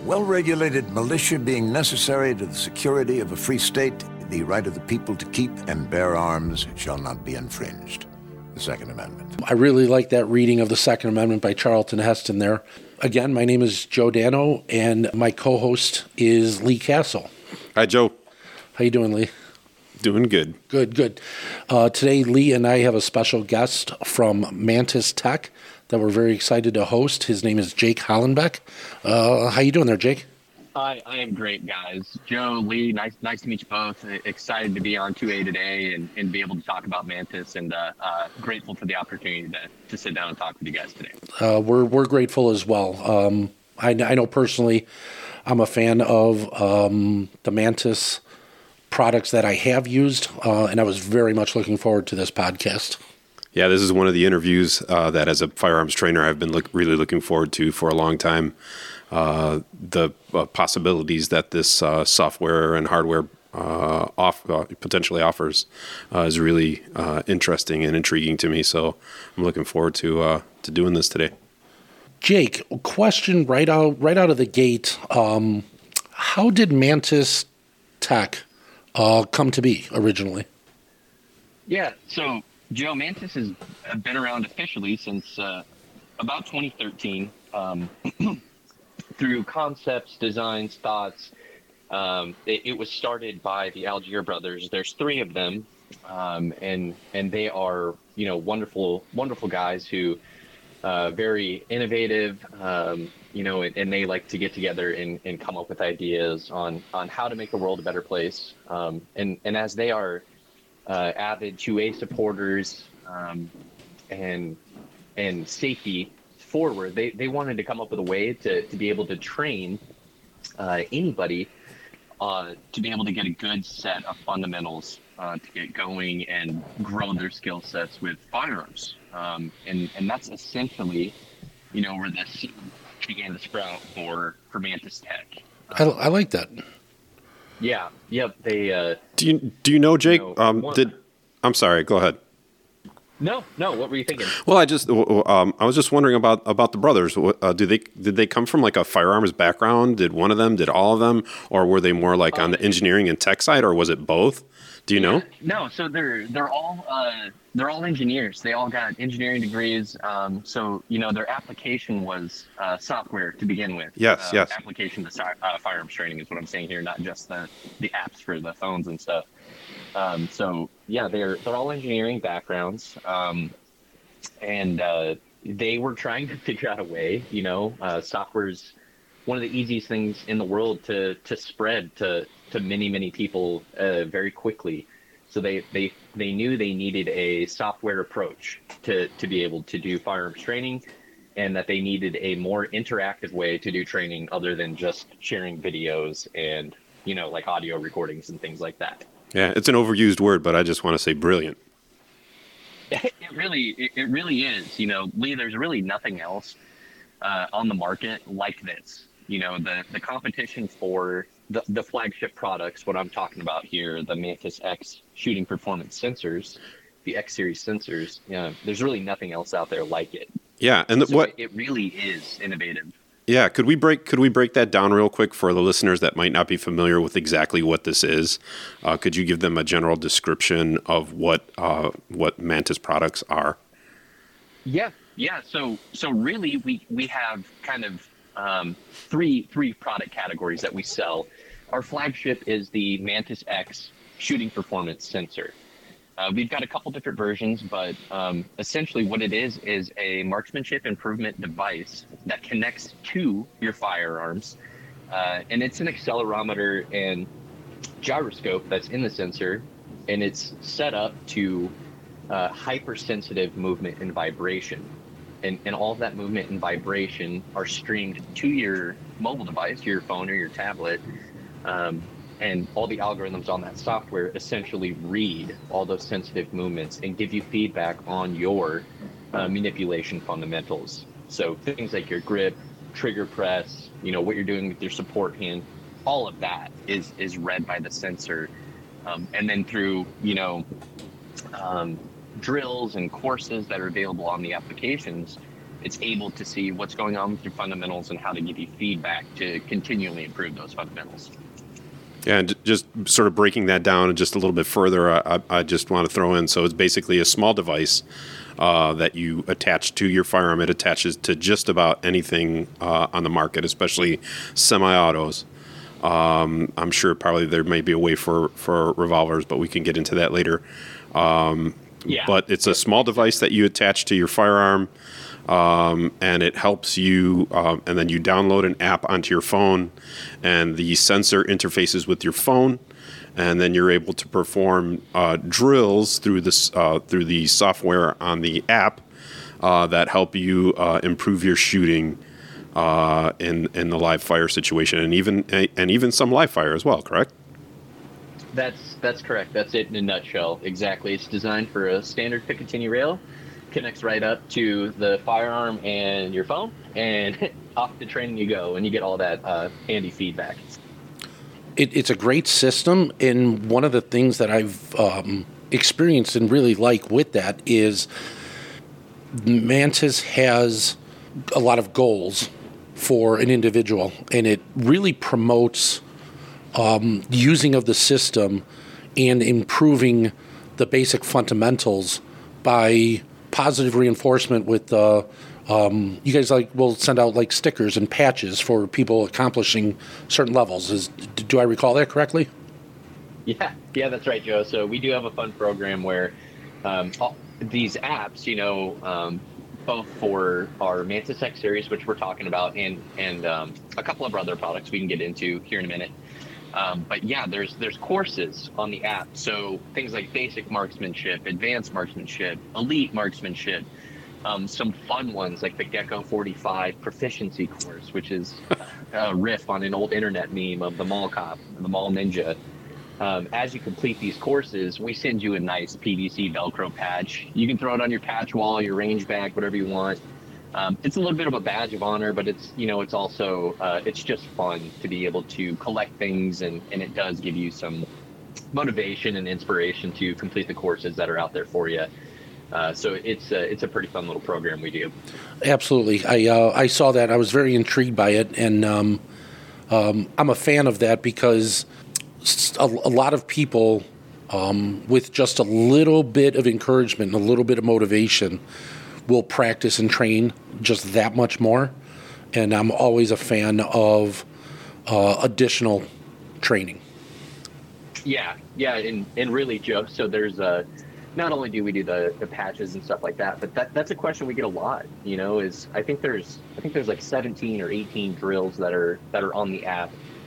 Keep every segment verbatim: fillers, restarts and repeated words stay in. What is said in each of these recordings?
well-regulated militia being necessary to the security of a free state, the right of the people to keep and bear arms shall not be infringed. The Second Amendment. I really like that reading of the Second Amendment by Charlton Heston there. Again, my name is Joe Dano, and my co-host is Lee Castle. Hi, Joe. How you doing, Lee? Doing good. Good, good. Uh, today, Lee and I have a special guest from Mantis Tech that we're very excited to host. His name is Jake Hollenbeck. Uh, how you doing there, Jake? Hi, I am great, guys. Joe, Lee, nice nice to meet you both. Excited to be on two A today and, and be able to talk about Mantis, and uh, uh, grateful for the opportunity to, to sit down and talk with you guys today. Uh, we're we're grateful as well. Um, I, I know personally I'm a fan of um, the Mantis products that I have used, uh, and I was very much looking forward to this podcast. Yeah, this is one of the interviews uh, that as a firearms trainer I've been look, really looking forward to for a long time. Uh, the uh, possibilities that this uh, software and hardware uh, off, uh, potentially offers uh, is really uh, interesting and intriguing to me. So I'm looking forward to uh, to doing this today. Jake, question right out right out of the gate: um, how did Mantis Tech uh, come to be originally? Yeah, so Joe, Mantis has been around officially since uh, about twenty thirteen. Um, Through concepts, designs, thoughts, um, it, it was started by the Algier brothers. There's three of them, um, and and they are you know wonderful, wonderful guys who uh, very innovative, um, you know, and, and they like to get together and, and come up with ideas on on how to make the world a better place. Um, and and as they are uh, avid two A supporters um, and and safety forward, they they wanted to come up with a way to to be able to train uh, anybody uh, to be able to get a good set of fundamentals uh, to get going and grow their skill sets with firearms. Um, and and that's essentially, you know, where the seed began to sprout for for Mantis Tech. I, I like that. Yeah. Yep. They. Uh, do you do you know Jake? You know, um, one, did I'm sorry. Go ahead. No, no. What were you thinking? Well, I just um, I was just wondering about about the brothers. Uh, do they did they come from like a firearms background? Did one of them? Did all of them? Or were they more like um, on the engineering and tech side? Or was it both? Do you yeah, know? No. So they're they're all uh, they're all engineers. They all got engineering degrees. Um, so you know their application was uh, software to begin with. Yes. Uh, yes. Application to uh, firearms training is what I'm saying here, not just the the apps for the phones and stuff. Um, so yeah, they're they're all engineering backgrounds, um, and uh, they were trying to figure out a way. You know, uh, software's one of the easiest things in the world to to spread to to many many people uh, very quickly. So they, they they knew they needed a software approach to to be able to do firearms training, and that they needed a more interactive way to do training other than just sharing videos and you know like audio recordings and things like that. Yeah, it's an overused word, but I just want to say brilliant. It really, it, it really is. You know, Lee, there's really nothing else uh, on the market like this. You know, the, the competition for the, the flagship products, what I'm talking about here, the Mantis X shooting performance sensors, the X series sensors, you know, there's really nothing else out there like it. Yeah, and the, so what it, it really is innovative. Yeah, could we break could we break that down real quick for the listeners that might not be familiar with exactly what this is? Uh, could you give them a general description of what uh, what Mantis products are? Yeah, yeah. So so really, we we have kind of um, three three product categories that we sell. Our flagship is the Mantis X shooting performance sensor. Uh, we've got a couple different versions, but um, essentially what it is is a marksmanship improvement device that connects to your firearms. Uh, and it's an accelerometer and gyroscope that's in the sensor, and it's set up to uh, hypersensitive movement and vibration. And, and all of that movement and vibration are streamed to your mobile device, your phone or your tablet. Um, And all the algorithms on that software essentially read all those sensitive movements and give you feedback on your uh, manipulation fundamentals. So things like your grip, trigger press, you know, what you're doing with your support hand, all of that is is read by the sensor. Um, and then through, you know, um, drills and courses that are available on the applications, it's able to see what's going on with your fundamentals and how to give you feedback to continually improve those fundamentals. Yeah, and just sort of breaking that down just a little bit further, I, I just want to throw in, so it's basically a small device uh, that you attach to your firearm. It attaches to just about anything uh, on the market, especially semi-autos. Um, I'm sure probably there may be a way for, for revolvers, but we can get into that later. Um, yeah. But it's a small device that you attach to your firearm, um, and it helps you, um, and then you download an app onto your phone, and the sensor interfaces with your phone, and then you're able to perform uh, drills through this uh, through the software on the app uh, that help you uh, improve your shooting uh, in in the live fire situation, and even and even some live fire as well. Correct? That's that's correct. That's it in a nutshell. Exactly. It's designed for a standard Picatinny rail. Connects right up to the firearm and your phone, and off to training you go, and you get all that uh, handy feedback. It, it's a great system, and one of the things that I've um, experienced and really like with that is Mantis has a lot of goals for an individual, and it really promotes um, using of the system and improving the basic fundamentals by positive reinforcement with uh, um, you guys like will send out like stickers and patches for people accomplishing certain levels. Is do I recall that correctly? Yeah, yeah, that's right, Joe. So we do have a fun program where um, all, these apps, you know, um, both for our Mantis X series, which we're talking about, and and um, a couple of other products we can get into here in a minute. Um, but yeah, there's there's courses on the app. So things like basic marksmanship, advanced marksmanship, elite marksmanship, um, some fun ones like the Gecko forty-five proficiency course, which is a riff on an old internet meme of the mall cop, the mall ninja. Um, as you complete these courses, we send you a nice P V C Velcro patch. You can throw it on your patch wall, your range bag, whatever you want. Um, it's a little bit of a badge of honor, but it's, you know, it's also, uh, it's just fun to be able to collect things, and, and it does give you some motivation and inspiration to complete the courses that are out there for you. Uh, so it's a, it's a pretty fun little program we do. Absolutely. I, uh, I saw that. I was very intrigued by it, and um, um, I'm a fan of that because a, a lot of people um, with just a little bit of encouragement and a little bit of motivation will practice and train just that much more, and I'm always a fan of uh, additional training. Yeah, yeah, and, and really, Joe, so there's a, not only do we do the, the patches and stuff like that, but that, that's a question we get a lot, you know, is I think there's I think there's like seventeen or eighteen drills that are that are on the app,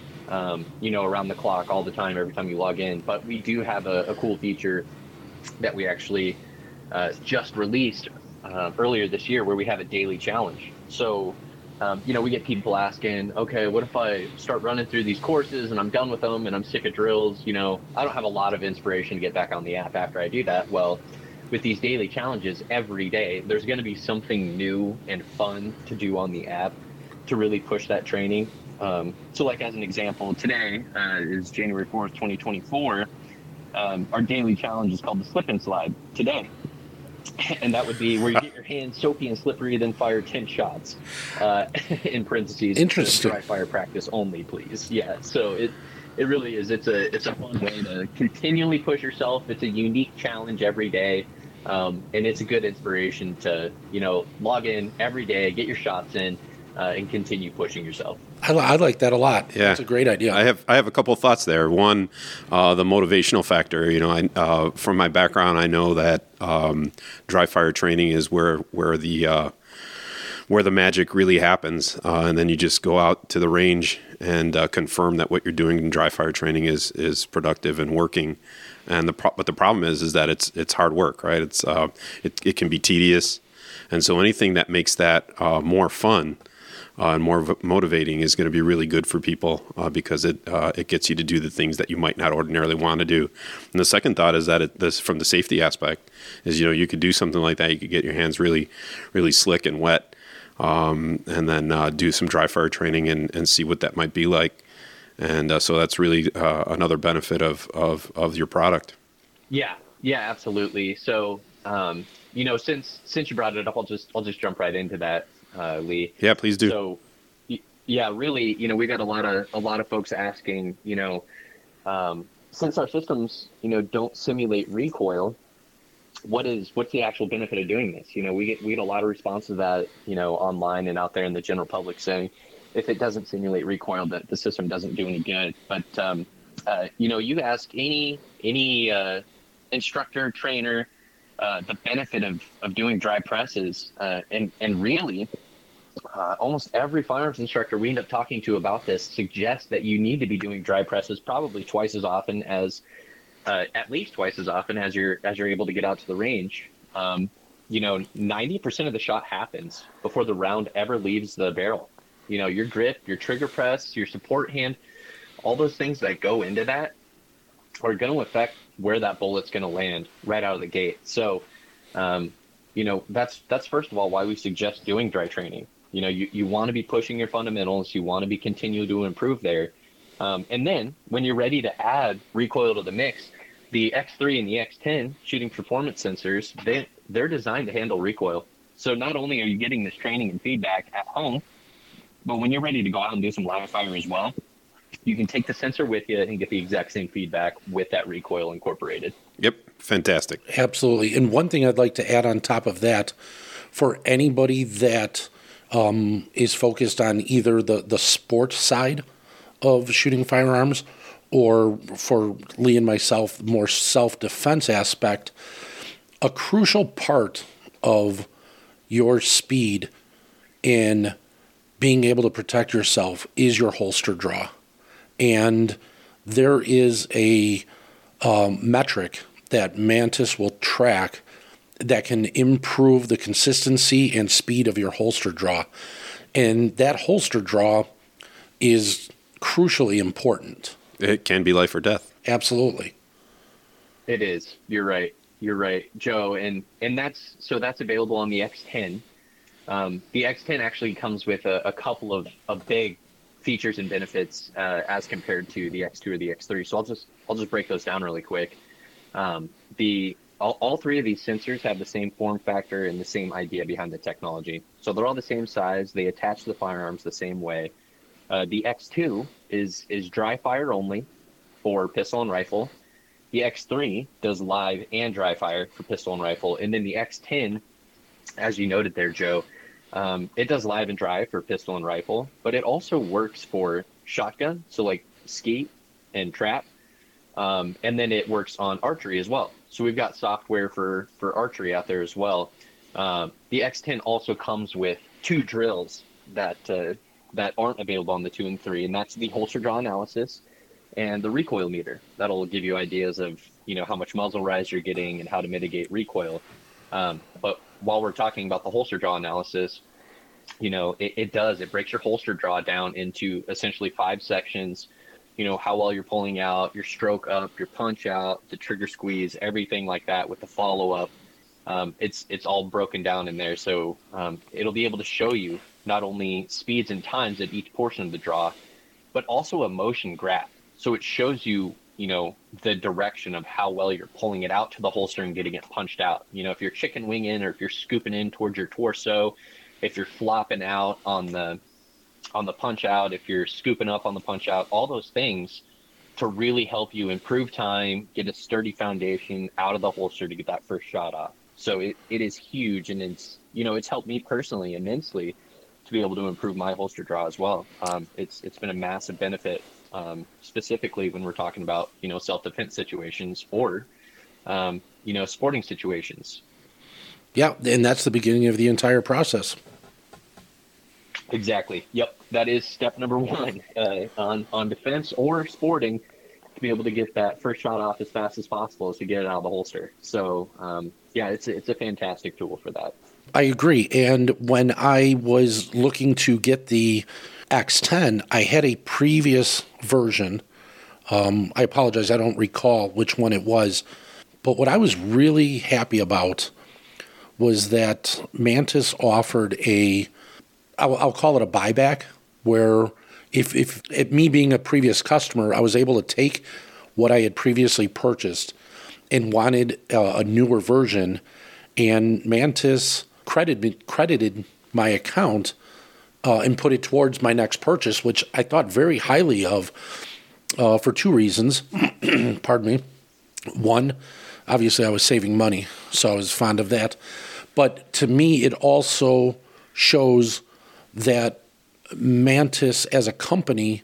um, you know, around the clock all the time, every time you log in. But we do have a, a cool feature that we actually uh, just released Uh, earlier this year, where we have a daily challenge. So, um, you know, we get people asking, okay, what if I start running through these courses and I'm done with them and I'm sick of drills? You know, I don't have a lot of inspiration to get back on the app after I do that. Well, with these daily challenges every day, there's going to be something new and fun to do on the app to really push that training. Um, so like as an example, today uh, is January fourth, twenty twenty-four. Um, our daily challenge is called the Slip and Slide today. And that would be where you get your hands soapy and slippery, then fire ten shots. Uh, in parentheses, interesting. Dry fire practice only, please. Yeah. So it it really is. It's a it's a fun way to continually push yourself. It's a unique challenge every day, um, and it's a good inspiration to you know log in every day, get your shots in, uh, and continue pushing yourself. I, I like that a lot. Yeah, that's a great idea. I have I have a couple of thoughts there. One, uh, the motivational factor. You know, I, uh, from my background, I know that um, dry fire training is where where the uh, where the magic really happens, uh, and then you just go out to the range and uh, confirm that what you're doing in dry fire training is is productive and working. And the pro- but the problem is is that it's it's hard work, right? It's uh, it it can be tedious, and so anything that makes that uh, more fun. Uh, and more v- motivating is going to be really good for people uh, because it uh, it gets you to do the things that you might not ordinarily want to do. And the second thought is that it, this, from the safety aspect, is you know you could do something like that. You could get your hands really, really slick and wet, um, and then uh, do some dry fire training and, and see what that might be like. And uh, so that's really uh, another benefit of, of of your product. Yeah, yeah, absolutely. So. Um, you know, since since you brought it up, I'll just I'll just jump right into that, uh, Lee. Yeah, please do. So, y- yeah, really, you know, we got a lot of a lot of folks asking, you know, um, since our systems, you know, don't simulate recoil, what is what's the actual benefit of doing this? You know, we get we get a lot of responses to that, you know, online and out there in the general public saying, if it doesn't simulate recoil, that the system doesn't do any good. But um, uh, you know, you ask any any uh, instructor, trainer, uh, the benefit of, of doing dry presses, uh, and and really, uh, almost every firearms instructor we end up talking to about this suggests that you need to be doing dry presses probably twice as often as, uh, at least twice as often as you're as you're able to get out to the range. Um, you know, ninety percent of the shot happens before the round ever leaves the barrel. You know, your grip, your trigger press, your support hand, all those things that go into that are going to affect where that bullet's going to land right out of the gate. So, um, you know, that's that's first of all why we suggest doing dry training. You know, you, you want to be pushing your fundamentals. You want to be continuing to improve there. Um, and then when you're ready to add recoil to the mix, the X three and the X ten shooting performance sensors, they, they're designed to handle recoil. So not only are you getting this training and feedback at home, but when you're ready to go out and do some live fire as well, you can take the sensor with you and get the exact same feedback with that recoil incorporated. Yep, fantastic. Absolutely. And one thing I'd like to add on top of that, for anybody that um, is focused on either the, the sport side of shooting firearms or for Lee and myself, more self-defense aspect, a crucial part of your speed in being able to protect yourself is your holster draw. And there is a um, metric that Mantis will track that can improve the consistency and speed of your holster draw. And that holster draw is crucially important. It can be life or death. Absolutely. It is. You're right. You're right, Joe. And and that's so that's available on the X ten. Um, the X ten actually comes with a, a couple of, of big features and benefits uh, as compared to the X two or the X three. So I'll just I'll just break those down really quick. Um, the all, all three of these sensors have the same form factor and the same idea behind the technology. So they're all the same size. They attach to the firearms the same way. Uh, the X two is is dry fire only for pistol and rifle. The X three does live and dry fire for pistol and rifle, and then the X ten, as you noted there, Joe, um, it does live and dry for pistol and rifle, but it also works for shotgun, so like skeet and trap, um, and then it works on archery as well. So we've got software for for archery out there as well. Um, the X ten also comes with two drills that uh, that aren't available on the two and three, and that's the holster draw analysis and the recoil meter. That'll give you ideas of, you know, how much muzzle rise you're getting and how to mitigate recoil. Um, but while we're talking about the holster draw analysis, you know, it, it does, it breaks your holster draw down into essentially five sections, you know, how well you're pulling out, your stroke up, your punch out, the trigger squeeze, everything like that with the follow up. Um, it's, it's all broken down in there. So um, it'll be able to show you not only speeds and times at each portion of the draw, but also a motion graph. So it shows you, you know, the direction of how well you're pulling it out to the holster and getting it punched out. You know, if you're chicken winging or if you're scooping in towards your torso, if you're flopping out on the on the punch out, if you're scooping up on the punch out, all those things to really help you improve time, get a sturdy foundation out of the holster to get that first shot off. So it, it is huge, and it's, you know, it's helped me personally immensely to be able to improve my holster draw as well. Um, it's it's been a massive benefit. Um, specifically when we're talking about, you know, self-defense situations or, um, you know, sporting situations. Yeah, and that's the beginning of the entire process. Exactly. Yep. That is step number one uh, on, on defense or sporting, to be able to get that first shot off as fast as possible is to get it out of the holster. So, um, yeah, it's a, it's a fantastic tool for that. I agree. And when I was looking to get the X ten, I had a previous version. Um, I apologize, I don't recall which one it was. But what I was really happy about was that Mantis offered a, I'll, I'll call it a buyback, where if, if it, me being a previous customer, I was able to take what I had previously purchased and wanted uh, a newer version and Mantis credited credited my account uh, and put it towards my next purchase, which I thought very highly of uh, for two reasons. Pardon me. One, obviously I was saving money, so I was fond of that. But to me, it also shows that Mantis as a company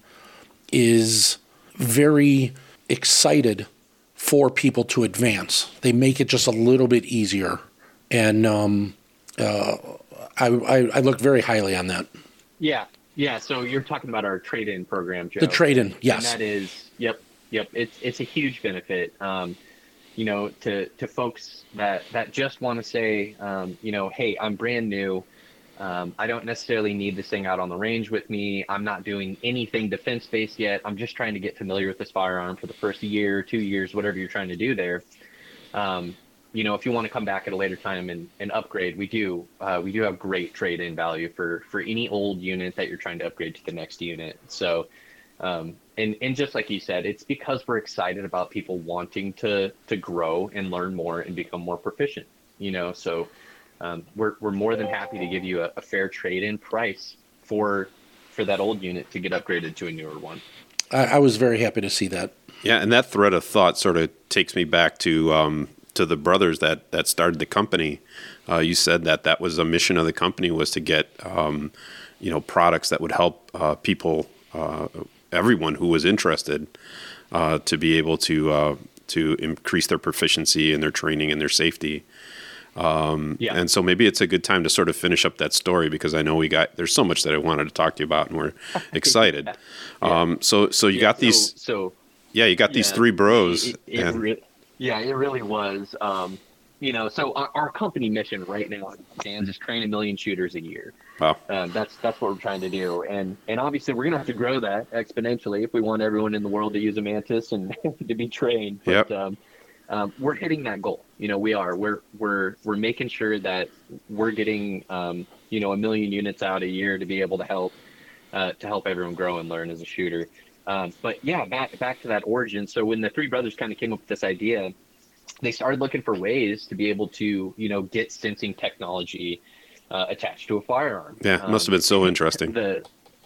is very excited for people to advance. They make it just a little bit easier. And um, uh, I, I, I look very highly on that. Yeah. Yeah. So you're talking about our trade-in program, Joe. The trade-in, yes. And that is, yep, yep. It's it's a huge benefit. Um, you know, to, to folks that, that just want to say, um, you know, hey, I'm brand new. Um, I don't necessarily need this thing out on the range with me. I'm not doing anything defense-based yet. I'm just trying to get familiar with this firearm for the first year, two years, whatever you're trying to do there. Um, you know, if you want to come back at a later time and, and upgrade, we do. Uh, we do have great trade-in value for, for any old unit that you're trying to upgrade to the next unit. So, um, and, and just like you said, it's because we're excited about people wanting to, to grow and learn more and become more proficient, you know, so um, we're, we're more than happy to give you a, a fair trade-in price for, for that old unit to get upgraded to a newer one. I, I was very happy to see that. Yeah. And that thread of thought sort of takes me back to, um, to the brothers that, that started the company. Uh, you said that that was a mission of the company, was to get, um, you know, products that would help uh, people, uh, everyone who was interested, uh, to be able to uh, to increase their proficiency and their training and their safety. Um, yeah. And so maybe it's a good time to sort of finish up that story, because I know we got, there's so much that I wanted to talk to you about, and we're excited. yeah. Um, so so you yeah, got so, these, so yeah, you got yeah, these three bros. It, it and, re- yeah, it really was. Um, you know, so our, our company mission right now stands is train a million shooters a year. Wow. Um, that's that's what we're trying to do, and and obviously we're gonna have to grow that exponentially if we want everyone in the world to use a Mantis and to be trained. But yep. um, um, we're hitting that goal. You know, we are. We're we're we're making sure that we're getting um, you know a million units out a year to be able to help uh, to help everyone grow and learn as a shooter. Um, but yeah, back back to that origin. So when the three brothers kind of came up with this idea, they started looking for ways to be able to you know get sensing technology Uh, attached to a firearm. Yeah, must have been so interesting. The,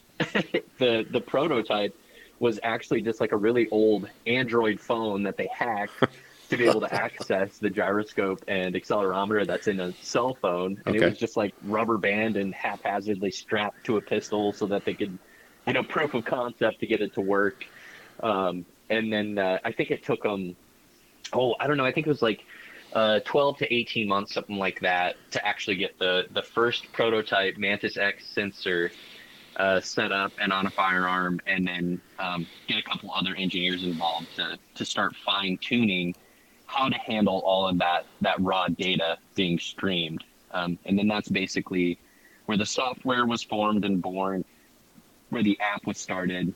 the the prototype was actually just like a really old Android phone that they hacked to be able to access the gyroscope and accelerometer that's in a cell phone. And okay. It was just like rubber band and haphazardly strapped to a pistol so that they could, you know, proof of concept to get it to work. Um, and then uh, I think it took them, oh, I don't know, I think it was like Uh, twelve to eighteen months, something like that, to actually get the, the first prototype Mantis X sensor uh, set up and on a firearm, and then um, get a couple other engineers involved to, to start fine-tuning how to handle all of that, that raw data being streamed. Um, and then that's basically where the software was formed and born, where the app was started.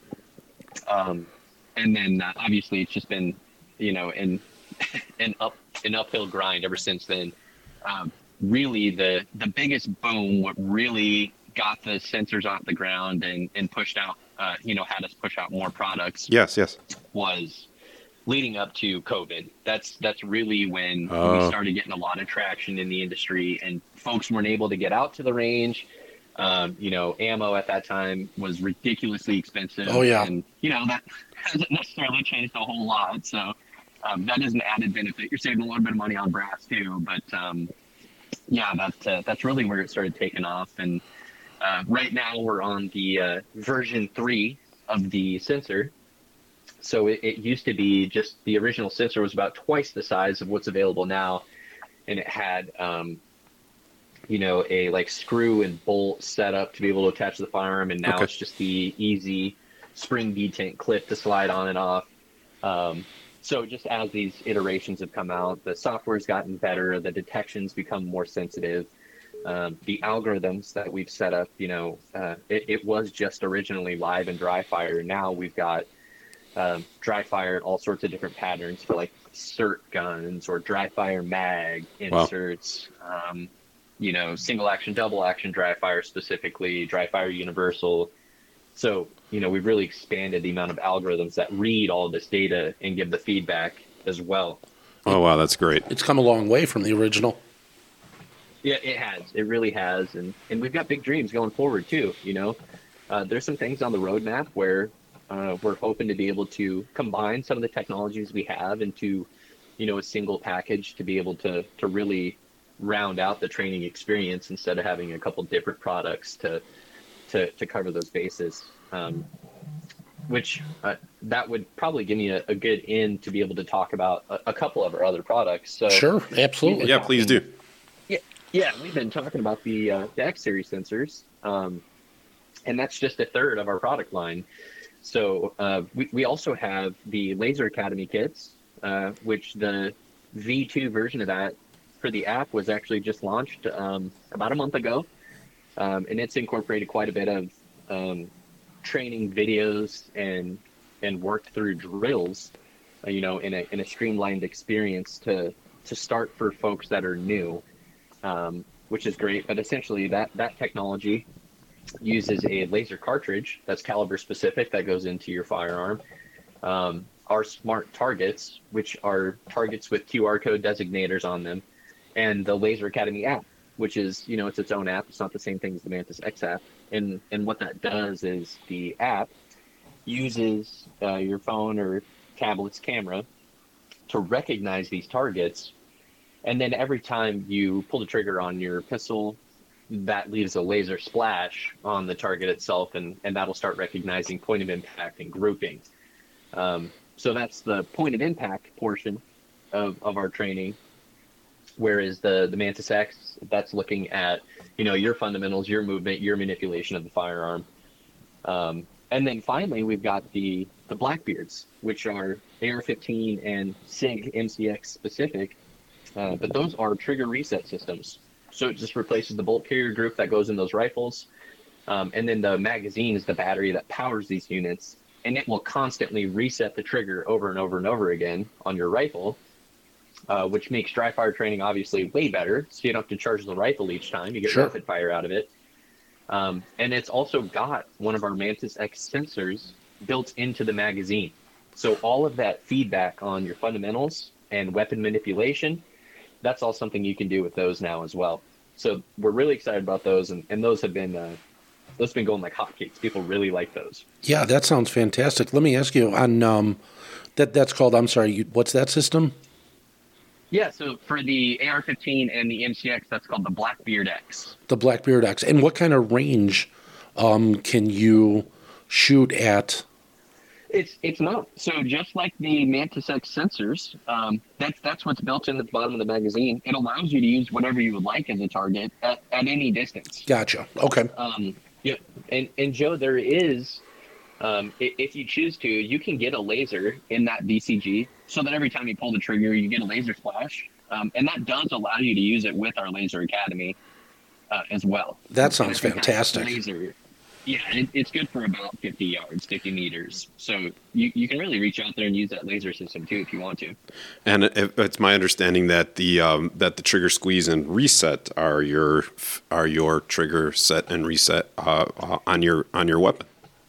Um, and then uh, obviously it's just been, you know, in an up an uphill grind ever since then. Um, really, the the biggest boom, what really got the sensors off the ground and and pushed out, uh, you know, had us push out more products. Yes, yes. Was leading up to COVID. That's that's really when oh. we started getting a lot of traction in the industry, and folks weren't able to get out to the range. Um, you know, ammo at that time was ridiculously expensive. Oh yeah, and you know that hasn't necessarily changed a whole lot. So. Um, that is an added benefit. You're saving a little bit of money on brass too, but um, yeah, that's uh, that's really where it started taking off. And uh, right now we're on the uh, version three of the sensor. So it, it used to be just the original sensor was about twice the size of what's available now, and it had um, you know a like screw and bolt setup to be able to attach to the firearm, and now okay. it's just the easy spring detent clip to slide on and off. Um, So just as these iterations have come out, the software's gotten better, the detections become more sensitive. Um, the algorithms that we've set up, you know, uh, it, it was just originally live and dry fire. Now we've got um, dry fire in all sorts of different patterns for like cert guns or dry fire mag inserts, wow. um, you know, single action, double action dry fire specifically, dry fire universal. So, you know, we've really expanded the amount of algorithms that read all of this data and give the feedback as well. Oh, wow, that's great. It's come a long way from the original. Yeah, it has. It really has, and and we've got big dreams going forward too. You know, uh, there's some things on the roadmap where uh, we're hoping to be able to combine some of the technologies we have into, you know, a single package to be able to to really round out the training experience instead of having a couple different products to to to cover those bases. Um, which uh, that would probably give me a, a good end to be able to talk about a, a couple of our other products. So Sure, absolutely. Yeah, please do. Yeah, yeah, we've been talking about the uh, the X series sensors, um, and that's just a third of our product line. So uh, we we also have the Laser Academy kits, uh, which the V two version of that for the app was actually just launched um, about a month ago, um, and it's incorporated quite a bit of um, training videos and and worked through drills, uh, you know, in a in a streamlined experience to to start for folks that are new, um, which is great. But essentially, that that technology uses a laser cartridge that's caliber specific that goes into your firearm. Um, our smart targets, which are targets with Q R code designators on them, and the Laser Academy app, which is, you know, it's its own app. It's not the same thing as the Mantis X app. And and what that does is the app uses uh, your phone or tablet's camera to recognize these targets. And then every time you pull the trigger on your pistol, that leaves a laser splash on the target itself, and, and that'll start recognizing point of impact and grouping. Um, so that's the point of impact portion of, of our training. Whereas the, the Mantis X, that's looking at, you know, your fundamentals, your movement, your manipulation of the firearm. Um, and then finally, we've got the, the Blackbeards, which are A R fifteen and SIG M C X specific. Uh, but those are trigger reset systems. So it just replaces the bolt carrier group that goes in those rifles. Um, and then the magazine is the battery that powers these units. And it will constantly reset the trigger over and over and over again on your rifle. Uh, which makes dry fire training obviously way better, so you don't have to charge the rifle each time. You get Sure. rapid fire out of it. Um, and it's also got one of our Mantis X sensors built into the magazine. So all of that feedback on your fundamentals and weapon manipulation, that's all something you can do with those now as well. So we're really excited about those, and, and those have been uh, those have been going like hotcakes. People really like those. Yeah, that sounds fantastic. Let me ask you on um, that. That's called. I'm sorry. You, what's that system? Yeah, so for the A R fifteen and the M C X, that's called the Blackbeard X. The Blackbeard X. And what kind of range um, can you shoot at? It's it's not. So just like the Mantis X sensors, um, that's that's what's built in at the bottom of the magazine. It allows you to use whatever you would like as a target at, at any distance. Gotcha. Okay. Um, yeah, and and Joe, there is, um, i- if you choose to, you can get a laser in that B C G, so that every time you pull the trigger, you get a laser flash, um, and that does allow you to use it with our Laser Academy uh, as well. That sounds And I think that fantastic. Laser, yeah, it, it's good for about fifty yards, fifty meters. So you, you can really reach out there and use that laser system too if you want to. And it, it's my understanding that the um, that the trigger squeeze and reset are your are your trigger set and reset uh, uh, on your on your weapon.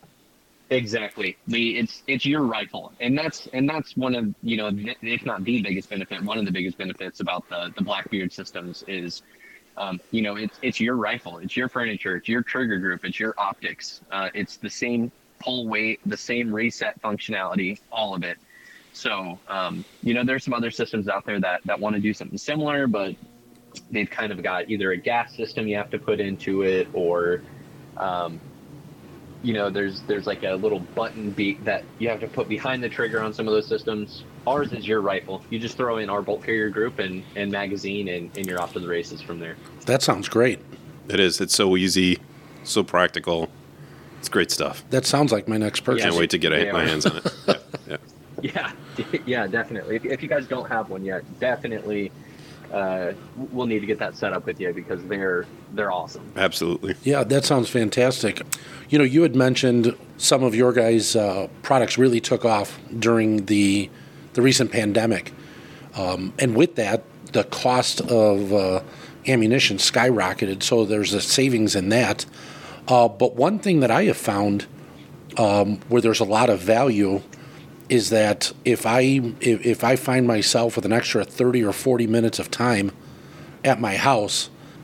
Exactly. The it's it's your rifle, and that's and that's one of, you know, th- if not the biggest benefit, one of the biggest benefits about the the Blackbeard systems is, um, you know, it's it's your rifle, it's your furniture, it's your trigger group, it's your optics. Uh, it's the same pull weight, the same reset functionality, all of it. So, um, you know, there's some other systems out there that that want to do something similar, but they've kind of got either a gas system you have to put into it, or um, you know, there's there's like a little button beat that you have to put behind the trigger on some of those systems. Ours is your rifle. You just throw in our bolt carrier group and, and magazine, and, and you're off to the races from there. That sounds great. It is. It's so easy, so practical. It's great stuff. That sounds like my next purchase. Can't wait to get Yeah. my hands on it. Yeah, yeah. Yeah, yeah, definitely. If, if you guys don't have one yet, definitely uh, we'll need to get that set up with you, because they're they're awesome. Absolutely. Yeah, that sounds fantastic. You know, you had mentioned some of your guys' uh, products really took off during the the recent pandemic, um, and with that, the cost of uh, ammunition skyrocketed. So there's a savings in that. Uh, but one thing that I have found um, where there's a lot of value is that if I if, if I find myself with an extra thirty or forty minutes of time at my house,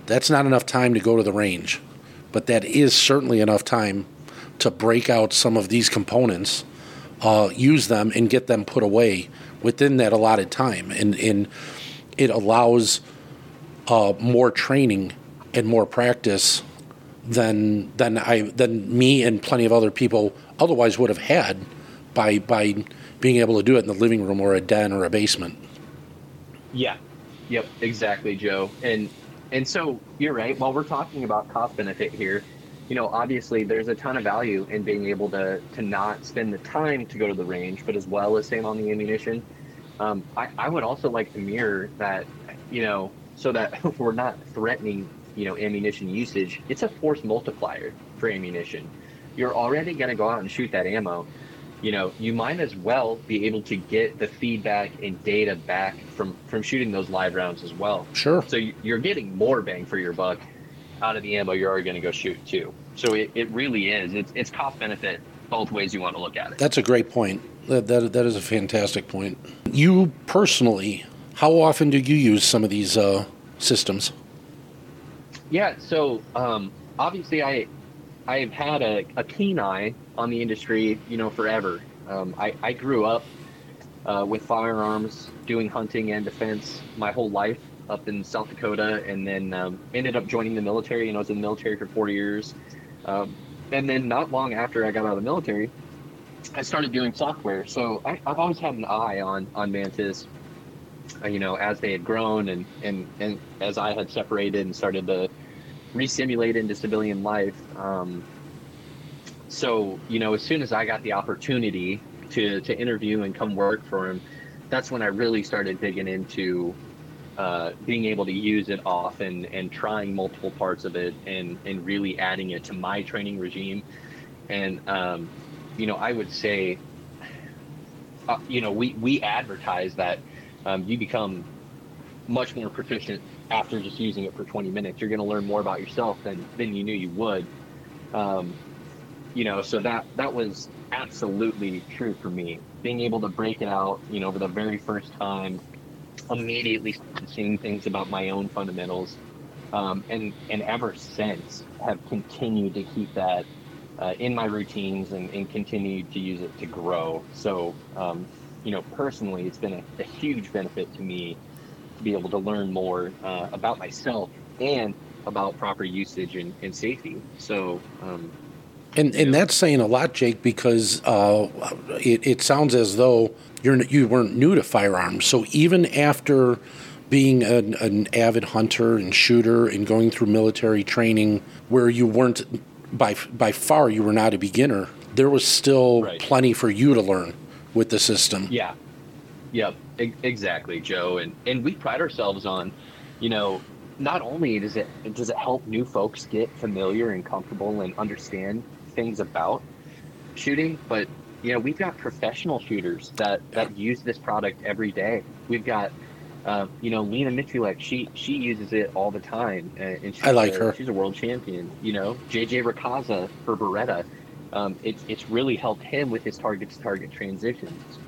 That's not enough time to go to the range, but that is certainly enough time to break out some of these components, uh, use them, and get them put away within that allotted time. And, and it allows uh, more training and more practice than than I than me and plenty of other people otherwise would have had by by being able to do it in the living room or a den or a basement. Yeah. Yep. Exactly, Joe. And and so you're right. While we're talking about cost benefit here, you know, obviously there's a ton of value in being able to to not spend the time to go to the range, but as well as same on the ammunition. Um, I, I would also like to mirror that, you know, so that we're not threatening, you know, ammunition usage. It's a force multiplier for ammunition. You're already going to go out and shoot that ammo. You know, you might as well be able to get the feedback and data back from, from shooting those live rounds as well. Sure. So you're getting more bang for your buck out of the ammo you're already going to go shoot too. So it, it really is. It's, it's cost benefit both ways you want to look at it. That's a great point. That, that, that is a fantastic point. You personally, how often do you use some of these uh, systems? Yeah, so um, obviously I I've had a, a keen eye on the industry, you know, forever. Um, I, I grew up uh, with firearms, doing hunting and defense my whole life up in South Dakota, and then um, ended up joining the military, and I was in the military for four years. Um, and then not long after I got out of the military, I started doing software. So I, I've always had an eye on, on Mantis, uh, you know, as they had grown and, and, and as I had separated and started to re-simulate into civilian life. Um, so, you know, as soon as I got the opportunity to, to interview and come work for him, that's when I really started digging into uh, being able to use it often and trying multiple parts of it and, and really adding it to my training regime. And, um, you know, I would say, uh, you know, we, we advertise that um, you become much more proficient after just using it for twenty minutes. You're going to learn more about yourself than, than you knew you would. Um, you know, so that, that was absolutely true for me. Being able to break it out, you know, for the very first time, immediately started seeing things about my own fundamentals. Um, and, and ever since have continued to keep that uh, in my routines and, and continue to use it to grow. So, um, you know, personally, it's been a, a huge benefit to me to be able to learn more uh, about myself and about proper usage and, and safety. So, um, and and that's saying a lot, Jake, because uh, it, it sounds as though you're you weren't new to firearms. So even after being an, an avid hunter and shooter and going through military training, where you weren't by by far you were not a beginner, there was still right. plenty for you to learn with the system. Yeah. Yep, e- exactly, Joe. And and we pride ourselves on, you know, not only does it does it help new folks get familiar and comfortable and understand things about shooting, but you know, we've got professional shooters that that use this product every day. We've got, uh, you know, Lena Mikulek. She she uses it all the time, and, and she's I like a, her. She's a world champion. You know, J J Rakaza for Beretta. Um, it's it's really helped him with his target to target transitions.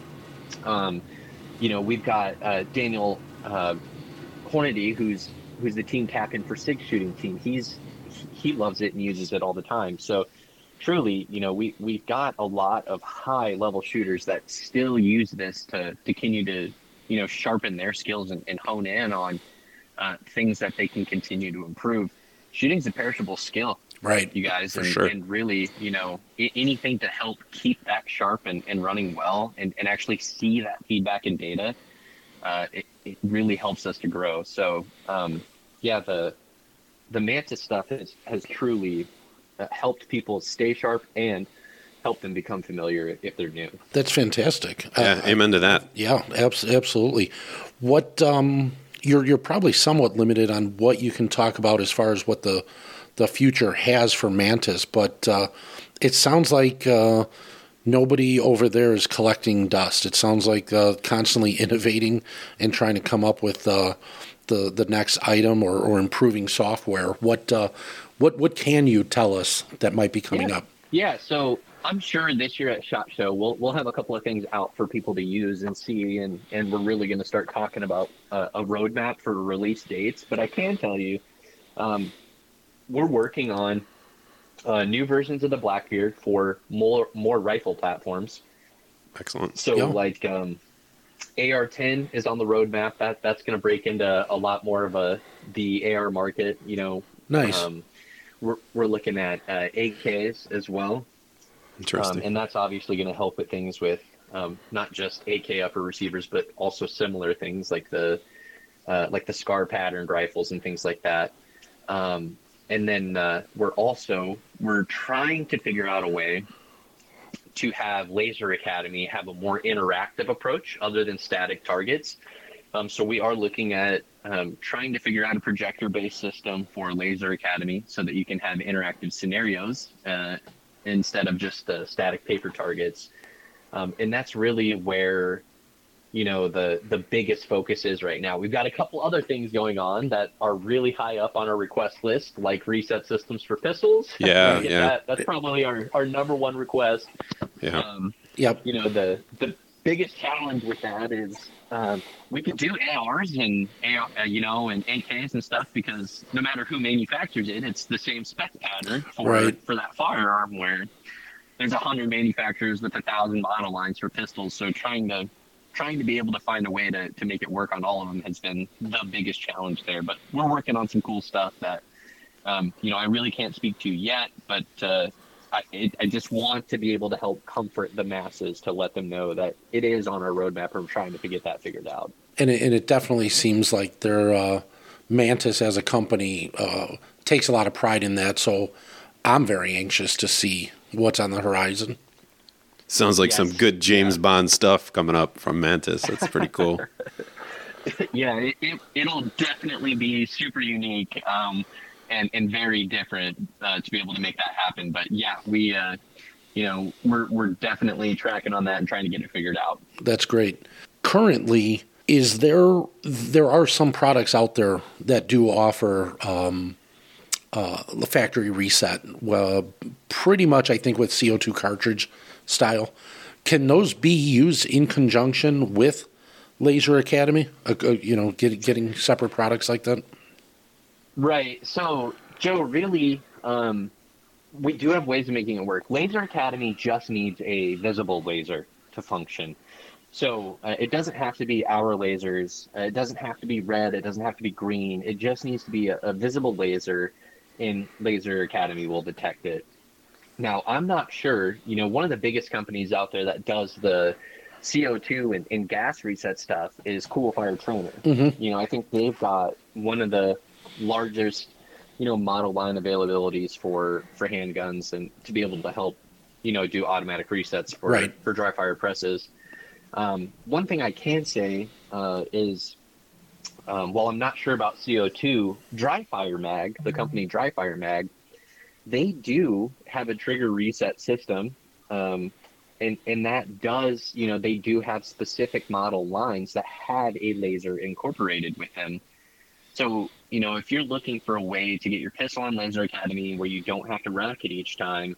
Um, you know, we've got uh, Daniel uh, Hornady, who's who's the team captain for SIG shooting team. He's he loves it and uses it all the time. So truly, you know, we we've got a lot of high level shooters that still use this to, to continue to, you know, sharpen their skills and, and hone in on uh, things that they can continue to improve. Shooting's a perishable skill. Right. You guys, For and, sure. and really, you know, I- anything to help keep that sharp and, and running well and, and actually see that feedback and data, uh, it, it really helps us to grow. So, um, yeah, the the Mantis stuff has, has truly uh, helped people stay sharp and help them become familiar if they're new. That's fantastic. Yeah, Uh, amen to that. Yeah, abs- absolutely. What um, you're you're probably somewhat limited on what you can talk about as far as what the the future has for Mantis, but uh, it sounds like uh, nobody over there is collecting dust. It sounds like uh, constantly innovating and trying to come up with uh, the the next item or, or improving software. What uh, what what can you tell us that might be coming yeah. up? Yeah, so I'm sure this year at SHOT Show we'll we'll have a couple of things out for people to use and see, and, and we're really going to start talking about uh, a roadmap for release dates. But I can tell you, Um, we're working on uh, new versions of the Blackbeard for more more rifle platforms. Excellent. So Yeah. like um, A R ten is on the roadmap. That that's going to break into a lot more of a the A R market. You know, Nice. um, we're we're looking at uh, A Ks as well, Interesting. um, and that's obviously going to help with things with um, not just A K upper receivers, but also similar things like the uh, like the SCAR patterned rifles and things like that. Um, and then uh, we're also we're trying to figure out a way to have Laser Academy have a more interactive approach other than static targets. Um, so we are looking at um, trying to figure out a projector-based system for Laser Academy so that you can have interactive scenarios uh, instead of just uh, static paper targets. Um, and that's really where, you know, the the biggest focus is right now. We've got a couple other things going on that are really high up on our request list, like reset systems for pistols. Yeah, We get yeah. that. That's probably our, our number one request. Yeah. Um, Yep. you know, the the biggest challenge with that is um, we could do A Rs and A R, uh, you know, and A Ks and stuff because no matter who manufactures it, it's the same spec pattern for Right. for that firearm. Where there's a hundred manufacturers with a thousand model lines for pistols, so trying to trying to be able to find a way to, to make it work on all of them has been the biggest challenge there. But we're working on some cool stuff that, um, you know, I really can't speak to yet, but uh, I, it, I just want to be able to help comfort the masses to let them know that it is on our roadmap and we're trying to get that figured out. And it, and it definitely seems like their uh, Mantis as a company uh, takes a lot of pride in that. So I'm very anxious to see what's on the horizon. Sounds like Yes. some good James Yeah. Bond stuff coming up from Mantis. That's pretty cool. Yeah, it, it, it'll definitely be super unique um, and, and very different uh, to be able to make that happen. But yeah, we, uh, you know, we're, we're definitely tracking on that and trying to get it figured out. That's great. Currently, is there there are some products out there that do offer um, uh, the factory reset? Well, pretty much, I think with C O two cartridge style. Can those be used in conjunction with Laser Academy? Uh, uh, you know, get, getting separate products like that. Right. So, Joe, really, um, we do have ways of making it work. Laser Academy just needs a visible laser to function. So uh, it doesn't have to be our lasers. Uh, it doesn't have to be red. It doesn't have to be green. It just needs to be a, a visible laser, and Laser Academy will detect it. Now, I'm not sure, you know, one of the biggest companies out there that does the C O two and, and gas reset stuff is Cool Fire Trainer. Mm-hmm. You know, I think they've got one of the largest, you know, model line availabilities for, for handguns and to be able to help, you know, do automatic resets for, Right. for dry fire presses. Um, one thing I can say uh, is, um, while I'm not sure about C O two, Dry Fire Mag, the company Dry Fire Mag, they do have a trigger reset system, um, and and that does, you know, they do have specific model lines that had a laser incorporated with them. So, you know, if you're looking for a way to get your pistol on Laser Academy where you don't have to rack it each time,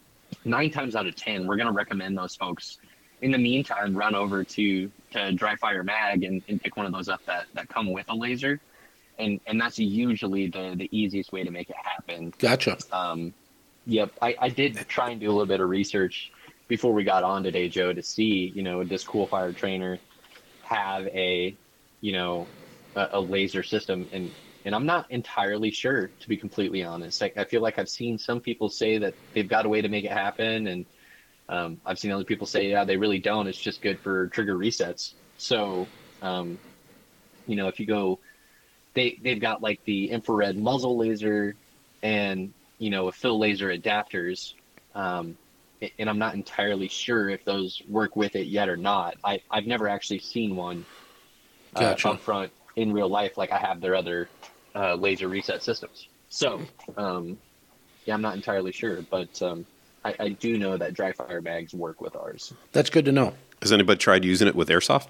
nine times out of ten, we're going to recommend those folks. In the meantime, run over to, to Dry Fire Mag and, and pick one of those up that, that come with a laser. And and that's usually the, the easiest way to make it happen. Gotcha. Um, yep, I, I did try and do a little bit of research before we got on today, Joe, to see, you know, does Cool Fire Trainer have a, you know, a, a laser system? And, and I'm not entirely sure, to be completely honest. I, I feel like I've seen some people say that they've got a way to make it happen, and um, I've seen other people say, yeah, they really don't. It's just good for trigger resets. So, um, you know, if you go... They, they've got like the infrared muzzle laser and, you know, a fill laser adapters. Um, and I'm not entirely sure if those work with it yet or not. I, I've never actually seen one uh, Gotcha. up front in real life like I have their other uh, laser reset systems. So, um, yeah, I'm not entirely sure. But um, I, I do know that Dry Fire Mags work with ours. That's good to know. Has anybody tried using it with airsoft?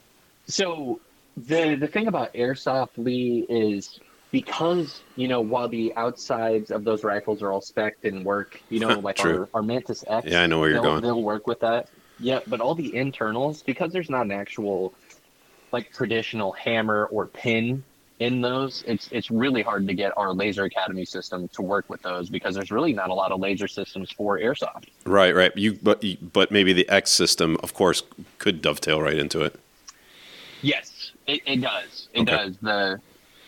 So the the thing about Airsoft, Lee, is because, you know, while the outsides of those rifles are all spec'd and work, you know, like True. our, our Mantis X. Yeah, I know where you're they'll, going. They'll work with that. Yeah, but all the internals, because there's not an actual, like, traditional hammer or pin in those, it's it's really hard to get our Laser Academy system to work with those because there's really not a lot of laser systems for airsoft. Right, right. You, but but maybe the X system, of course, could dovetail right into it. Yes, it, it does. It Okay. does. The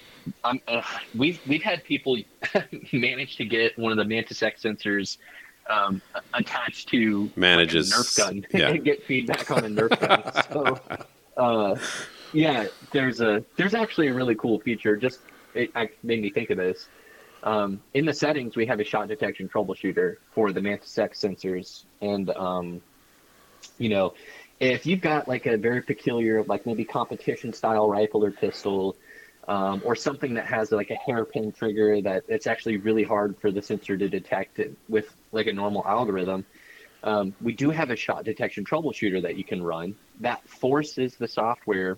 um, uh, we've we've had people manage to get one of the Mantis X sensors um, attached to Manages. like a Nerf gun Yeah. and get feedback on a Nerf gun. So, uh, yeah, there's a there's actually a really cool feature. Just it, it made me think of this. Um, in the settings, we have a shot detection troubleshooter for the Mantis X sensors, and um, you know, if you've got like a very peculiar, like maybe competition style rifle or pistol, um, or something that has like a hairpin trigger that it's actually really hard for the sensor to detect it with like a normal algorithm, um, we do have a shot detection troubleshooter that you can run that forces the software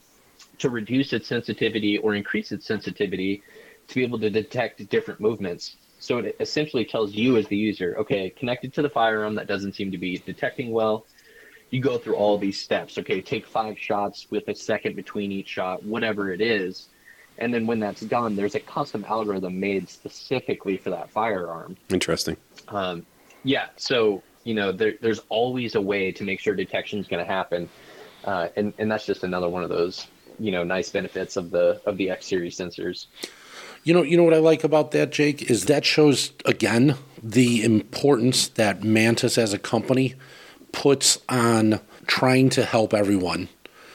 to reduce its sensitivity or increase its sensitivity to be able to detect different movements. So it essentially tells you as the user, okay, connected to the firearm that doesn't seem to be detecting well, you go through all these steps. Okay, take five shots with a second between each shot, whatever it is. And then when that's done, there's a custom algorithm made specifically for that firearm. Interesting. Um, yeah, so, you know, there, there's always a way to make sure detection is going to happen. Uh, and, and that's just another one of those, you know, nice benefits of the of the X series sensors. You know, you know what I like about that, Jake, is that shows, again, the importance that Mantis as a company puts on trying to help everyone.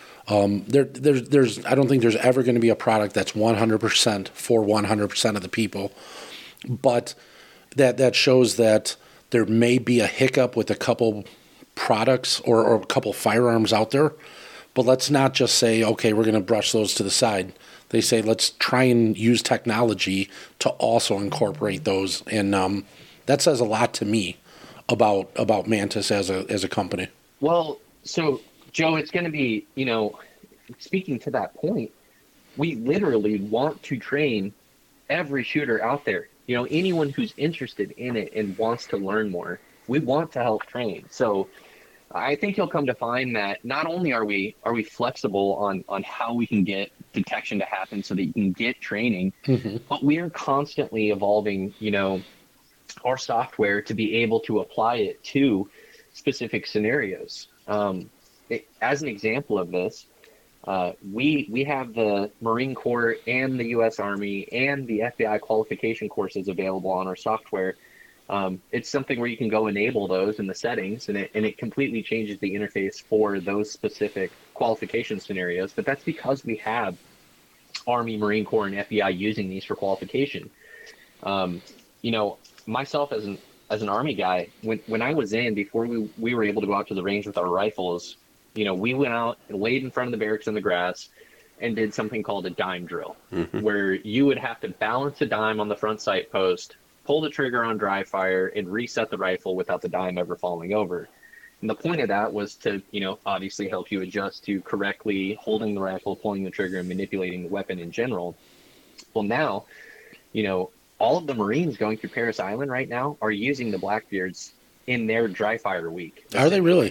Um, there, there's, there's, I don't think there's ever going to be a product that's one hundred percent for one hundred percent of the people, but that that shows that there may be a hiccup with a couple products or, or a couple firearms out there, but let's not just say, okay, we're going to brush those to the side. They say, let's try and use technology to also incorporate those, and um, that says a lot to me about about Mantis as a as a company. Well, so Joe, it's going to be, you know, speaking to that point, we literally want to train every shooter out there. You know, anyone who's interested in it and wants to learn more, we want to help train. So I think you'll come to find that not only are we are we flexible on on how we can get detection to happen so that you can get training, mm-hmm. but we are constantly evolving, you know, our software to be able to apply it to specific scenarios. Um, it, as an example of this, uh, we we have the Marine Corps and the U S Army and the F B I qualification courses available on our software. Um, it's something where you can go enable those in the settings, and it, and it completely changes the interface for those specific qualification scenarios. But that's because we have Army, Marine Corps, and F B I using these for qualification. Um, you know, myself as an as an Army guy, when when I was in, before we we were able to go out to the range with our rifles, you know, we went out and laid in front of the barracks in the grass and did something called a dime drill, mm-hmm. where you would have to balance a dime on the front sight post, pull the trigger on dry fire, and reset the rifle without the dime ever falling over. And the point of that was to, you know, obviously help you adjust to correctly holding the rifle, pulling the trigger, and manipulating the weapon in general. Well, now, you know, all of the Marines going through Parris Island right now are using the Blackbeards in their dry fire week. Are they really?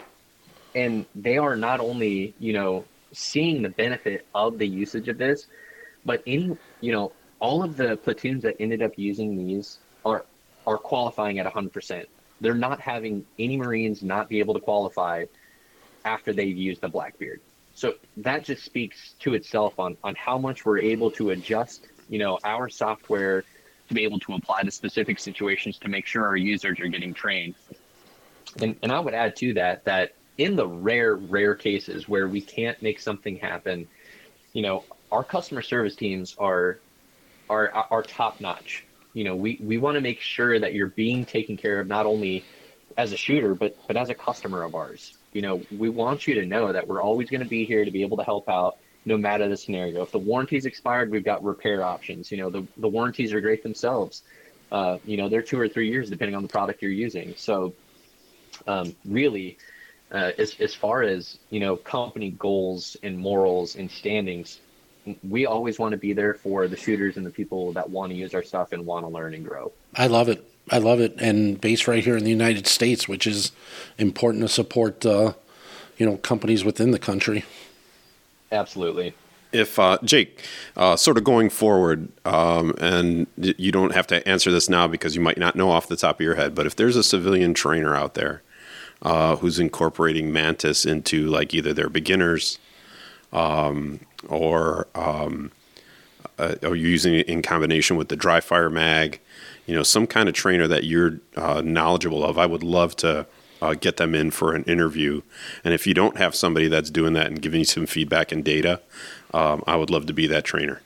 And they are not only, you know, seeing the benefit of the usage of this, but any, you know, all of the platoons that ended up using these are are qualifying at one hundred percent. They're not having any Marines not be able to qualify after they've used the Blackbeard. So that just speaks to itself on, on how much we're able to adjust, you know, our software to be able to apply to specific situations to make sure our users are getting trained. And, and I would add to that, that in the rare, rare cases where we can't make something happen, you know, our customer service teams are are are top notch. You know, we, we want to make sure that you're being taken care of not only as a shooter, but but as a customer of ours. You know, we want you to know that we're always going to be here to be able to help out no matter the scenario. If the warranty's expired, we've got repair options. You know, the, the warranties are great themselves. Uh, you know, they're two or three years depending on the product you're using. So um, really, uh, as, as far as, you know, company goals and morals and standings, we always want to be there for the shooters and the people that want to use our stuff and want to learn and grow. I love it. I love it. And based right here in the United States, which is important to support, uh, you know, companies within the country. Absolutely. If uh, Jake, uh, sort of going forward, um, and you don't have to answer this now because you might not know off the top of your head, but if there's a civilian trainer out there uh, who's incorporating Mantis into like either their beginners um, or um, uh, or using it in combination with the dry fire mag, you know, some kind of trainer that you're uh, knowledgeable of, I would love to uh, get them in for an interview. And if you don't have somebody that's doing that and giving you some feedback and data, um, I would love to be that trainer.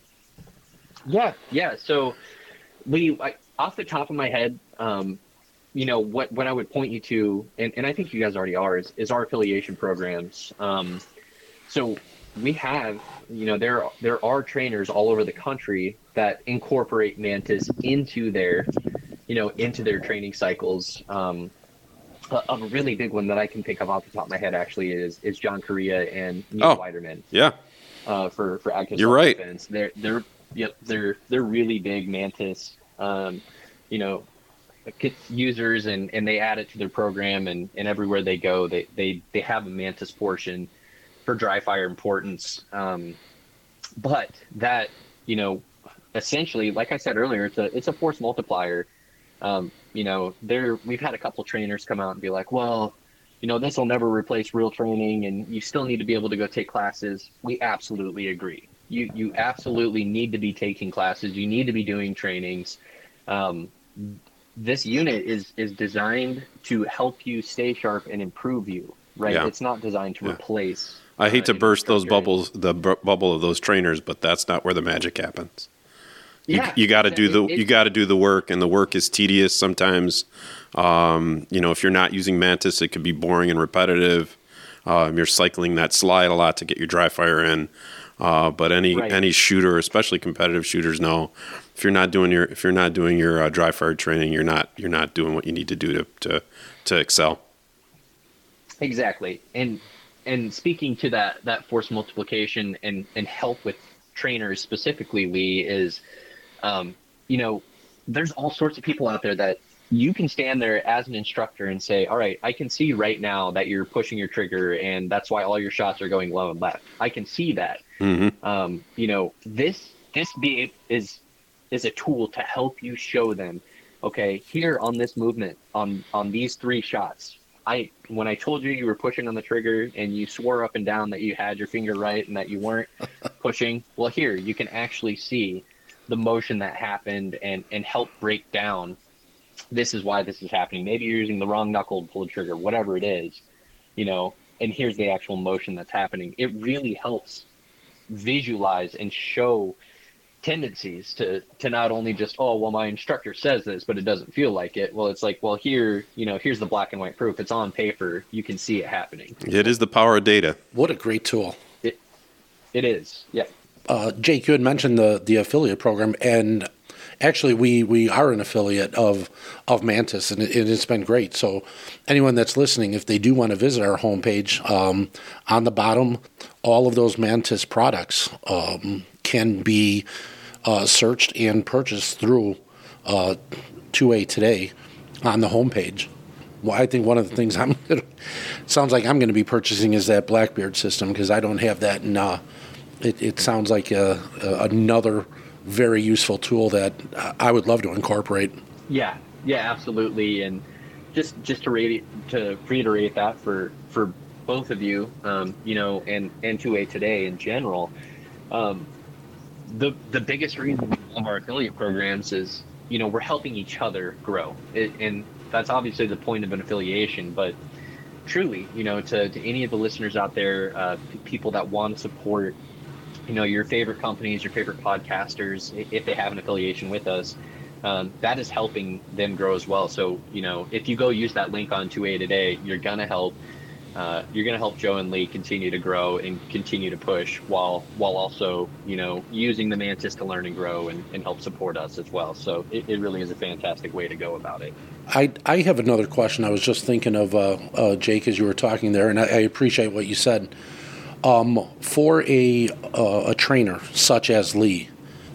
Yeah, yeah. So we, I, off the top of my head, um, you know, what, what I would point you to, and, and I think you guys already are, is, is our affiliation programs. Um, so we have, you know, there there are trainers all over the country that incorporate Mantis into their, you know, into their training cycles. Um, a, a really big one that I can think of off the top of my head actually is is John Correa and Neil Oh, Weiderman. Yeah, Uh, for for active You're right. self-defense. They're they're yep they're they're really big Mantis, um, you know, kit users, and, and they add it to their program, and, and everywhere they go they, they they have a Mantis portion for dry fire importance. Um, but that, you know, essentially, like I said earlier, it's a it's a force multiplier. Um, you know, there we've had a couple trainers come out and be like, well, you know, this will never replace real training, and you still need to be able to go take classes. We absolutely agree. You you absolutely need to be taking classes. You need to be doing trainings. Um, this unit is is designed to help you stay sharp and improve you, right? Yeah. It's not designed to Yeah. replace. I hate uh, to an burst those instructor. bubbles, the bu- bubble of those trainers, but that's not where the magic happens. You, Yeah, you got to do the it- you got to do the work, and the work is tedious sometimes. Um, you know, if you're not using Mantis, it could be boring and repetitive. Um, you're cycling that slide a lot to get your dry fire in. Uh, but any Right. any shooter, especially competitive shooters, know if you're not doing your if you're not doing your uh, dry fire training, you're not you're not doing what you need to do to to, to excel. Exactly. And and speaking to that that force multiplication and and help with trainers specifically, Lee, is um, you know, there's all sorts of people out there that you can stand there as an instructor and say, all right, I can see right now that you're pushing your trigger, and that's why all your shots are going low and left. I can see that. Mm-hmm. Um, you know, this this be is is a tool to help you show them, okay, here on this movement, on on these three shots, I when I told you you were pushing on the trigger and you swore up and down that you had your finger right and that you weren't pushing, well, here you can actually see the motion that happened and and help break down, this is why this is happening. Maybe you're using the wrong knuckle to pull the trigger, whatever it is, you know, and here's the actual motion that's happening. It really helps visualize and show tendencies to to not only just, oh, well, my instructor says this, but it doesn't feel like it. Well, it's like, well, here, you know, here's the black and white proof. It's on paper. You can see it happening. It is the power of data. What a great tool. It it is. Yeah. Uh, Jake, you had mentioned the, the affiliate program, and actually we, we are an affiliate of of Mantis, and it, it's been great. So anyone that's listening, if they do want to visit our homepage, um, on the bottom, all of those Mantis products um, can be uh, searched and purchased through uh, two A Today on the homepage. Well, I think one of the things I'm sounds like I'm going to be purchasing is that Blackbeard system, because I don't have that, and uh, it, it sounds like a, a, another very useful tool that I would love to incorporate. Yeah, yeah, absolutely. And just just to reiterate, to reiterate that for for both of you, um, you know, and and two A Today in general, um, the the biggest reason of our affiliate programs is, you know, we're helping each other grow, it, and that's obviously the point of an affiliation. But truly, you know, to to any of the listeners out there, uh, people that want to support, you know, your favorite companies, your favorite podcasters, if they have an affiliation with us, um, that is helping them grow as well. So, you know, if you go use that link on two A Today, you're going to help, uh, you're going to help Joe and Lee continue to grow and continue to push while, while also, you know, using the Mantis to learn and grow and, and help support us as well. So it, it really is a fantastic way to go about it. I, I have another question. I was just thinking of uh, uh, Jake as you were talking there, and I, I appreciate what you said. Um, for a uh, a trainer such as Lee,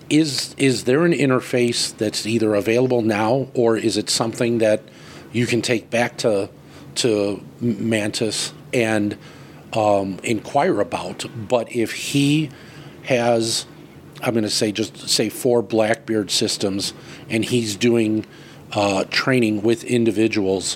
is is there an interface that's either available now, or is it something that you can take back to to Mantis and um, inquire about? But if he has, I'm going to say just say four Blackbeard systems, and he's doing uh, training with individuals,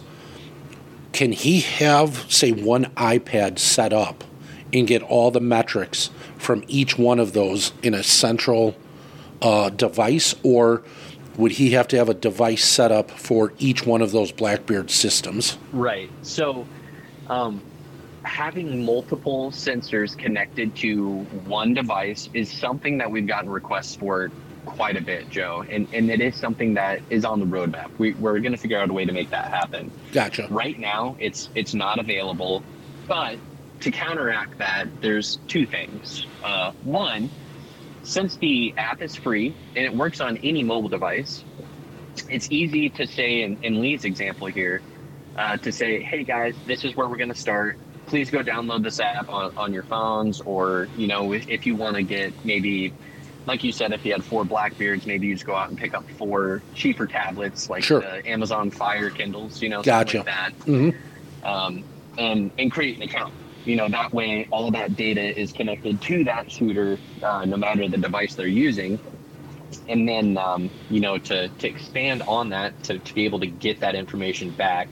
can he have, say, one iPad set up and get all the metrics from each one of those in a central uh, device, or would he have to have a device set up for each one of those Blackbeard systems? Right. So um, having multiple sensors connected to one device is something that we've gotten requests for quite a bit, Joe. And, and it is something that is on the roadmap. We, we're going to figure out a way to make that happen. Gotcha. Right now, it's it's not available. But to counteract that, there's two things. Uh, one, since the app is free and it works on any mobile device, it's easy to say, in, in Lee's example here, uh, to say, hey guys, this is where we're going to start. Please go download this app on, on your phones, or, you know, if, if you want to get maybe, like you said, if you had four Blackbeards, maybe you just go out and pick up four cheaper tablets, like Sure. the Amazon Fire Kindles, you know, Gotcha. something like that, Mm-hmm. um, and, and create an account. You know, that way all that data is connected to that shooter, uh, no matter the device they're using. And then, um, you know, to, to expand on that, to, to be able to get that information back,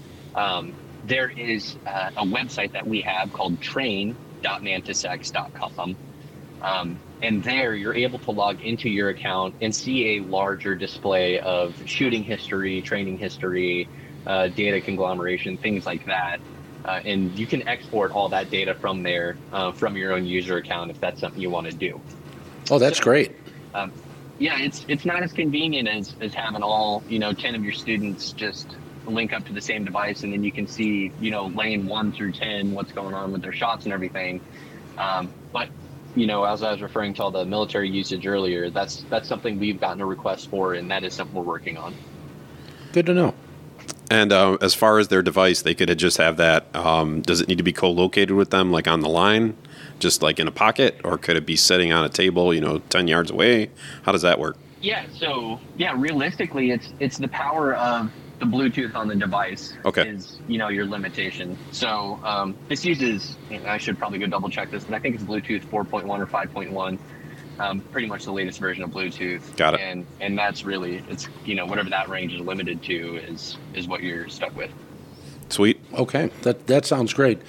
um, there is uh, a website that we have called train dot mantis x dot com. Um, and there you're able to log into your account and see a larger display of shooting history, training history, uh, data conglomeration, things like that. Uh, and you can export all that data from there, uh, from your own user account, if that's something you want to do. Oh, that's So, great. Um, yeah, it's it's not as convenient as, as having all, you know, ten of your students just link up to the same device, and then you can see, you know, lane one through ten, what's going on with their shots and everything. Um, but, you know, as I was referring to all the military usage earlier, that's that's something we've gotten a request for, and that is something we're working on. Good to know. And uh, as far as their device, they could just have that. Um, does it need to be co-located with them, like on the line, just like in a pocket, or could it be sitting on a table, you know, ten yards away? How does that work? Yeah, so yeah, realistically, it's it's the power of the Bluetooth on the device Okay. is, you know, your limitation. So um, this uses, I should probably go double check this, but I think it's Bluetooth four point one or five point one. Um, pretty much the latest version of Bluetooth. Got it. And and that's really, it's, you know, whatever that range is limited to is is what you're stuck with. Sweet. Okay, that that sounds great.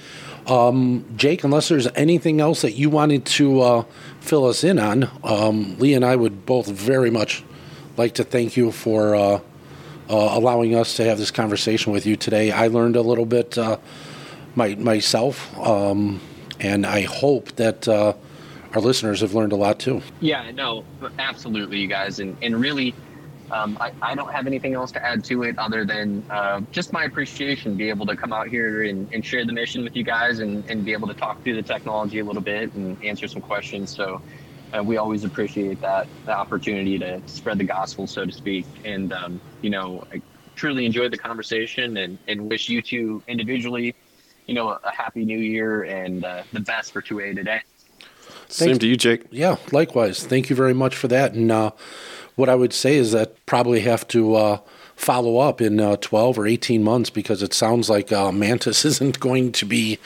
Um, Jake, unless there's anything else that you wanted to uh, fill us in on, um, Lee and I would both very much like to thank you for uh, uh, allowing us to have this conversation with you today. I learned a little bit uh, my, myself, um, and I hope that uh, our listeners have learned a lot too. Yeah, no, absolutely, you guys. And, and really, um, I, I don't have anything else to add to it other than uh, just my appreciation, be able to come out here and, and share the mission with you guys, and, and be able to talk through the technology a little bit and answer some questions. So uh, we always appreciate that, the opportunity to spread the gospel, so to speak. And, um, you know, I truly enjoyed the conversation, and, and wish you two individually, you know, a, a happy new year and uh, the best for two A today. Same Thanks. to you, Jake. Yeah, likewise. Thank you very much for that. And uh, what I would say is that probably have to uh, follow up in uh, twelve or eighteen months, because it sounds like uh, Mantis isn't going to be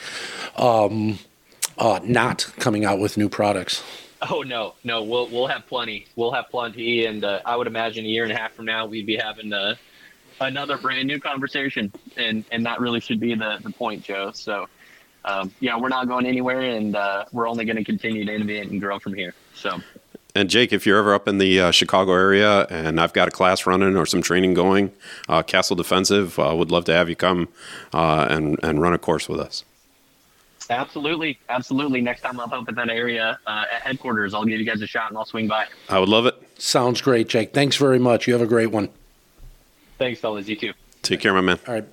um, uh, not coming out with new products. Oh no, no, we'll we'll have plenty. We'll have plenty, and uh, I would imagine a year and a half from now we'd be having uh, another brand new conversation, and and that really should be the the point, Joe. So. Um, yeah, we're not going anywhere, and uh, we're only going to continue to innovate and grow from here. So, And Jake, if you're ever up in the uh, Chicago area and I've got a class running or some training going, uh, Castle Defensive uh, would love to have you come uh, and and run a course with us. absolutely, absolutely. Next time I'm up in that area uh, at headquarters, I'll give you guys a shot and I'll swing by. I would love it. Sounds great, Jake. Thanks very much. You have a great one. Thanks, fellas. You too. Take care, my man. All right.